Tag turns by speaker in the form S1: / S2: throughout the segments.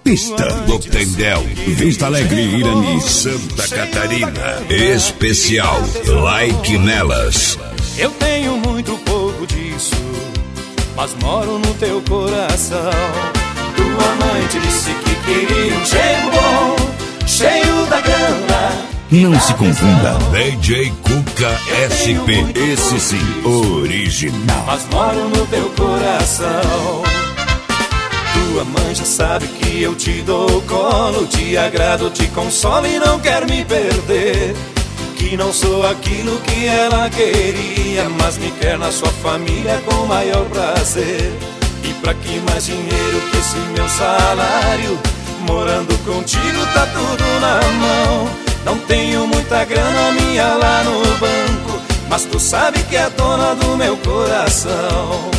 S1: Pista do Tendel, Vista Alegre, Irani, Santa Catarina. Especial Like Nelas.
S2: Eu tenho muito pouco disso, mas moro no teu coração. Tua mãe te disse que queria um jeito bom, cheio da grana.
S1: Não se confunda. DJ Cuca SP, esse sim, original.
S2: Mas moro no teu coração. Tua mãe já sabe que eu te dou colo, te agrado, te consolo e não quer me perder. Que não sou aquilo que ela queria, mas me quer na sua família com o maior prazer. E pra que mais dinheiro que esse meu salário? Morando contigo tá tudo na mão. Não tenho muita grana minha lá no banco, mas tu sabe que é dona do meu coração.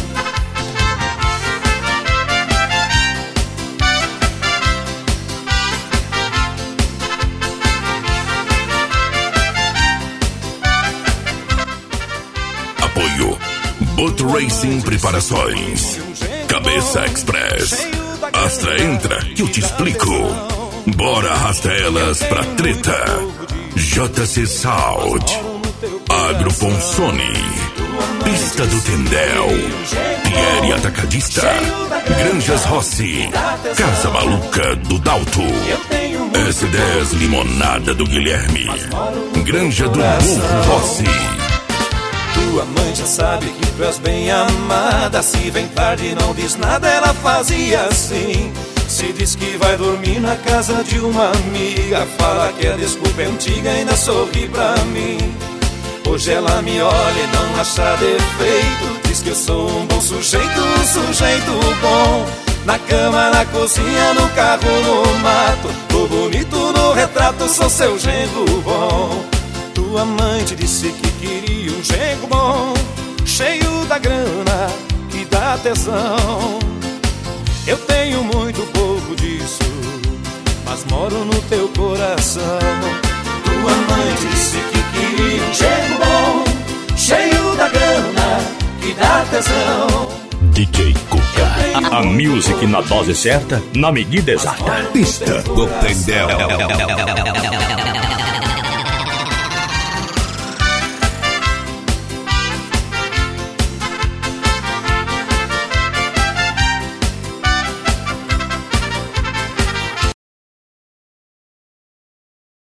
S1: Apoio Boat Racing Preparações, Cabeça Express, Astra entra que eu te explico. Bora arrasta elas pra treta. JC Salt, Agro Ponsone, Pista do Tendel, Pierre Atacadista, Granjas Rossi, Casa Maluca do Dalto, S10 Limonada do Guilherme, Granja do Burro Rossi.
S2: Tua mãe já sabe que tu és bem amada. Se vem tarde e não diz nada, ela fazia assim. Se diz que vai dormir na casa de uma amiga, fala que a desculpa é antiga e ainda sorri pra mim. Hoje ela me olha e não acha defeito, diz que eu sou um bom sujeito, um sujeito bom. Na cama, na cozinha, no carro, no mato, tô bonito no retrato, sou seu genro bom. Tua mãe te disse que queria um genro bom, cheio da grana que dá tesão. Eu tenho muito pouco disso, mas moro no teu coração. Tua mãe disse que queria um genro bom, cheio da grana que dá tesão.
S3: DJ Cuca, a music na dose certa, na medida exata.
S1: Pista do Tendel.